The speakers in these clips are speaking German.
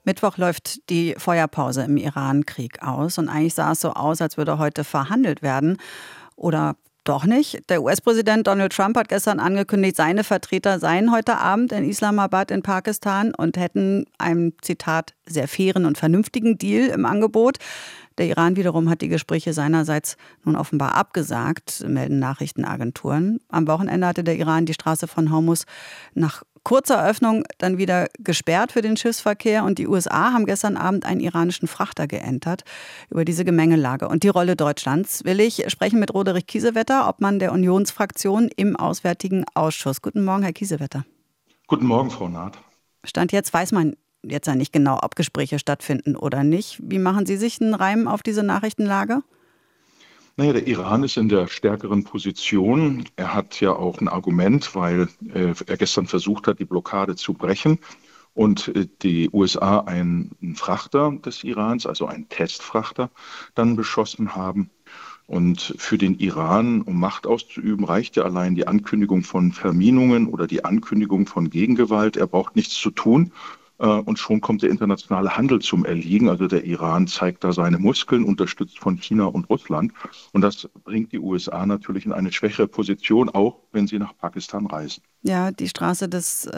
Mittwoch läuft die Feuerpause im Iran-Krieg aus und eigentlich sah es so aus, als würde heute verhandelt werden. Oder doch nicht. Der US-Präsident Donald Trump hat gestern angekündigt, seine Vertreter seien heute Abend in Islamabad in Pakistan und hätten einen, Zitat, sehr fairen und vernünftigen Deal im Angebot. Der Iran wiederum hat die Gespräche seinerseits nun offenbar abgesagt, melden Nachrichtenagenturen. Am Wochenende hatte der Iran die Straße von Hormuz nach kurzer Öffnung dann wieder gesperrt für den Schiffsverkehr und die USA haben gestern Abend einen iranischen Frachter geentert. Über diese Gemengelage und die Rolle Deutschlands will ich sprechen mit Roderich Kiesewetter, Obmann der Unionsfraktion im Auswärtigen Ausschuss. Guten Morgen, Herr Kiesewetter. Guten Morgen, Frau Naht. Stand jetzt weiß man jetzt ja nicht genau, ob Gespräche stattfinden oder nicht. Wie machen Sie sich einen Reim auf diese Nachrichtenlage? Naja, der Iran ist in der stärkeren Position. Er hat ja auch ein Argument, weil er gestern versucht hat, die Blockade zu brechen und die USA einen Frachter des Irans, also einen Testfrachter, dann beschossen haben. Und für den Iran, um Macht auszuüben, reicht ja allein die Ankündigung von Verminungen oder die Ankündigung von Gegengewalt. Er braucht nichts zu tun. Und schon kommt der internationale Handel zum Erliegen. Also der Iran zeigt da seine Muskeln, unterstützt von China und Russland. Und das bringt die USA natürlich in eine schwächere Position, auch wenn sie nach Pakistan reisen. Ja, die Straße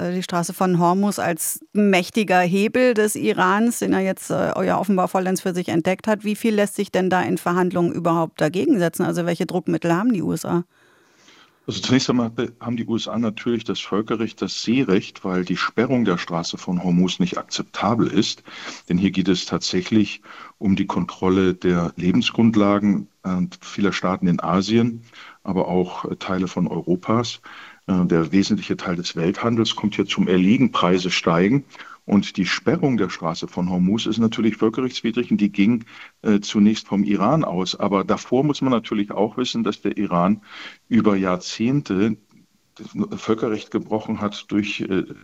von Hormuz als mächtiger Hebel des Irans, den er jetzt ja offenbar vollends für sich entdeckt hat. Wie viel lässt sich denn da in Verhandlungen überhaupt dagegen setzen? Also welche Druckmittel haben die USA? Also zunächst einmal haben die USA natürlich das Völkerrecht, das Seerecht, weil die Sperrung der Straße von Hormuz nicht akzeptabel ist. Denn hier geht es tatsächlich um die Kontrolle der Lebensgrundlagen vieler Staaten in Asien, aber auch Teile von Europas. Der wesentliche Teil des Welthandels kommt hier zum Erliegen, Preise steigen. Und die Sperrung der Straße von Hormuz ist natürlich völkerrechtswidrig und die ging zunächst vom Iran aus. Aber davor muss man natürlich auch wissen, dass der Iran über Jahrzehnte das Völkerrecht gebrochen hat durch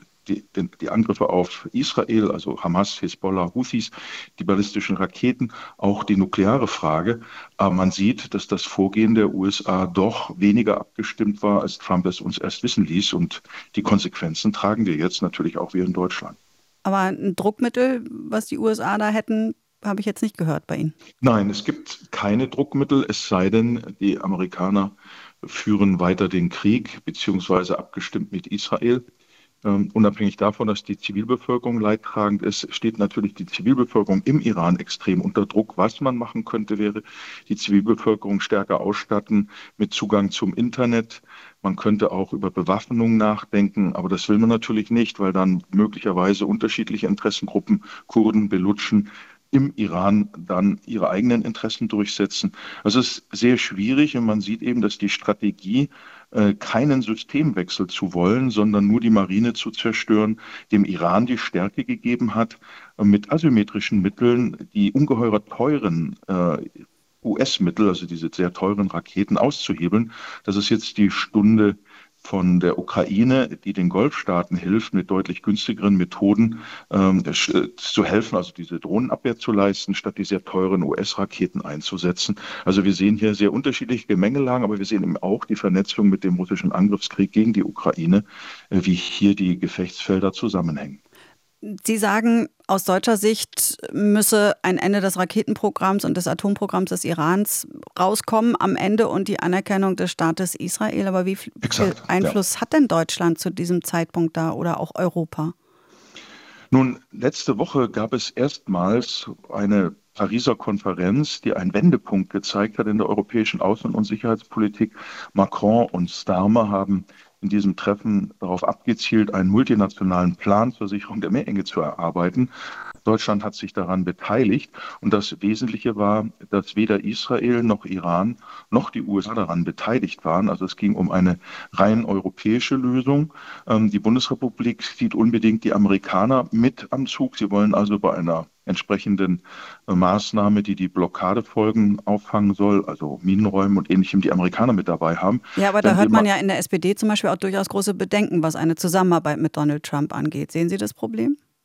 die Angriffe auf Israel, also Hamas, Hisbollah, Houthis, die ballistischen Raketen, auch die nukleare Frage. Aber man sieht, dass das Vorgehen der USA doch weniger abgestimmt war, als Trump es uns erst wissen ließ. Und die Konsequenzen tragen wir jetzt natürlich auch wir in Deutschland. Aber ein Druckmittel, was die USA da hätten, habe ich jetzt nicht gehört bei Ihnen. Nein, es gibt keine Druckmittel, es sei denn, die Amerikaner führen weiter den Krieg, beziehungsweise abgestimmt mit Israel. Unabhängig davon, dass die Zivilbevölkerung leidtragend ist, steht natürlich die Zivilbevölkerung im Iran extrem unter Druck. Was man machen könnte, wäre die Zivilbevölkerung stärker ausstatten mit Zugang zum Internet. Man könnte auch über Bewaffnung nachdenken, aber das will man natürlich nicht, weil dann möglicherweise unterschiedliche Interessengruppen, Kurden, Belutschen, im Iran dann ihre eigenen Interessen durchsetzen. Also es ist sehr schwierig und man sieht eben, dass die Strategie, keinen Systemwechsel zu wollen, sondern nur die Marine zu zerstören, dem Iran die Stärke gegeben hat, mit asymmetrischen Mitteln die ungeheuer teuren US-Mittel, also diese sehr teuren Raketen auszuhebeln. Das ist jetzt die Stunde von der Ukraine, die den Golfstaaten hilft, mit deutlich günstigeren Methoden zu helfen, also diese Drohnenabwehr zu leisten, statt die sehr teuren US-Raketen einzusetzen. Also wir sehen hier sehr unterschiedliche Gemengelagen, aber wir sehen eben auch die Vernetzung mit dem russischen Angriffskrieg gegen die Ukraine, wie hier die Gefechtsfelder zusammenhängen. Sie sagen, aus deutscher Sicht müsse ein Ende des Raketenprogramms und des Atomprogramms des Irans rauskommen am Ende und die Anerkennung des Staates Israel. Aber wie viel Einfluss hat denn Deutschland zu diesem Zeitpunkt da oder auch Europa? Nun, letzte Woche gab es erstmals eine Pariser Konferenz, die einen Wendepunkt gezeigt hat in der europäischen Außen- und Sicherheitspolitik. Macron und Starmer haben in diesem Treffen darauf abgezielt, einen multinationalen Plan zur Sicherung der Meerenge zu erarbeiten. Deutschland hat sich daran beteiligt und das Wesentliche war, dass weder Israel noch Iran noch die USA daran beteiligt waren. Also es ging um eine rein europäische Lösung. Die Bundesrepublik sieht unbedingt die Amerikaner mit am Zug. Sie wollen also bei einer entsprechenden Maßnahme, die die Blockadefolgen auffangen soll, also Minenräumen und Ähnlichem, die Amerikaner mit dabei haben. Ja, aber da hört man ja in der SPD zum Beispiel auch durchaus große Bedenken, was eine Zusammenarbeit mit Donald Trump angeht. Sehen Sie das Problem?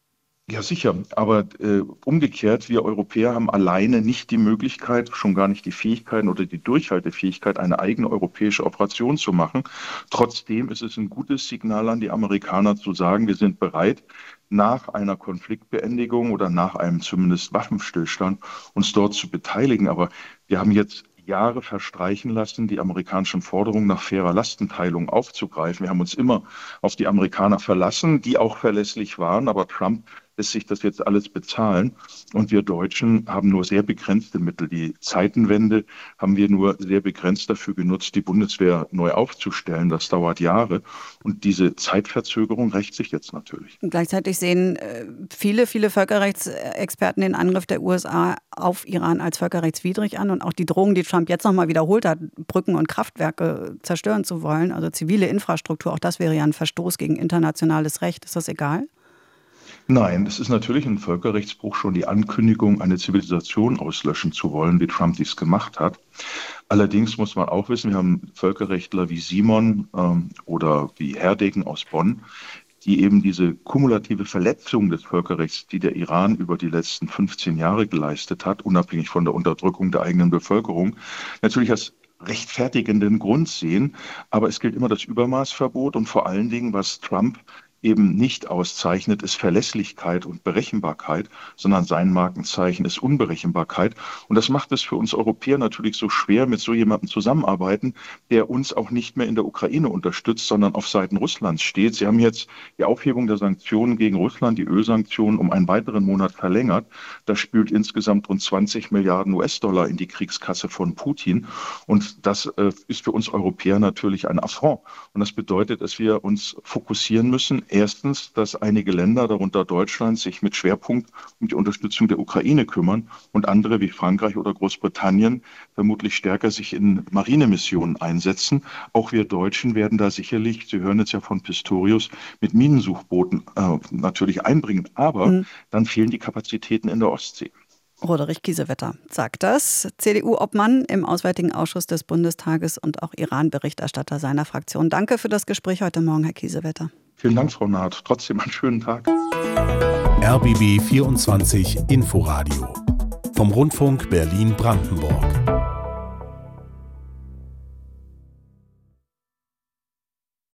Ja, sicher. Aber umgekehrt, wir Europäer haben alleine nicht die Möglichkeit, schon gar nicht die Fähigkeiten oder die Durchhaltefähigkeit, eine eigene europäische Operation zu machen. Trotzdem ist es ein gutes Signal an die Amerikaner zu sagen, wir sind bereit, nach einer Konfliktbeendigung oder nach einem zumindest Waffenstillstand uns dort zu beteiligen. Aber wir haben jetzt Jahre verstreichen lassen, die amerikanischen Forderungen nach fairer Lastenteilung aufzugreifen. Wir haben uns immer auf die Amerikaner verlassen, die auch verlässlich waren, aber Trump lässt sich das jetzt alles bezahlen. Und wir Deutschen haben nur sehr begrenzte Mittel. Die Zeitenwende haben wir nur sehr begrenzt dafür genutzt, die Bundeswehr neu aufzustellen. Das dauert Jahre. Und diese Zeitverzögerung rächt sich jetzt natürlich. Gleichzeitig sehen viele Völkerrechtsexperten den Angriff der USA auf Iran als völkerrechtswidrig an und auch die Drohung, die Trump jetzt nochmal wiederholt hat, Brücken und Kraftwerke zerstören zu wollen, also zivile Infrastruktur, auch das wäre ja ein Verstoß gegen internationales Recht. Ist das egal? Nein, es ist natürlich ein Völkerrechtsbruch, schon die Ankündigung, eine Zivilisation auslöschen zu wollen, wie Trump dies gemacht hat. Allerdings muss man auch wissen, wir haben Völkerrechtler wie Simon oder wie Herdegen aus Bonn, die eben diese kumulative Verletzung des Völkerrechts, die der Iran über die letzten 15 Jahre geleistet hat, unabhängig von der Unterdrückung der eigenen Bevölkerung, natürlich als rechtfertigenden Grund sehen. Aber es gilt immer das Übermaßverbot und vor allen Dingen, was Trump eben nicht auszeichnet, ist Verlässlichkeit und Berechenbarkeit, sondern sein Markenzeichen ist Unberechenbarkeit. Und das macht es für uns Europäer natürlich so schwer, mit so jemandem zusammenarbeiten, der uns auch nicht mehr in der Ukraine unterstützt, sondern auf Seiten Russlands steht. Sie haben jetzt die Aufhebung der Sanktionen gegen Russland, die Ölsanktionen, um einen weiteren Monat verlängert. Das spült insgesamt rund 20 Milliarden US-Dollar in die Kriegskasse von Putin. Und das ist für uns Europäer natürlich ein Affront. Und das bedeutet, dass wir uns fokussieren müssen. Erstens, dass einige Länder, darunter Deutschland, sich mit Schwerpunkt um die Unterstützung der Ukraine kümmern und andere wie Frankreich oder Großbritannien vermutlich stärker sich in Marinemissionen einsetzen. Auch wir Deutschen werden da sicherlich, Sie hören jetzt ja von Pistorius, mit Minensuchbooten natürlich einbringen. Aber dann fehlen die Kapazitäten in der Ostsee. Roderich Kiesewetter sagt das. CDU-Obmann im Auswärtigen Ausschuss des Bundestages und auch Iran-Berichterstatter seiner Fraktion. Danke für das Gespräch heute Morgen, Herr Kiesewetter. Vielen Dank, Frau Naht. Trotzdem einen schönen Tag. RBB 24 Inforadio vom Rundfunk Berlin-Brandenburg.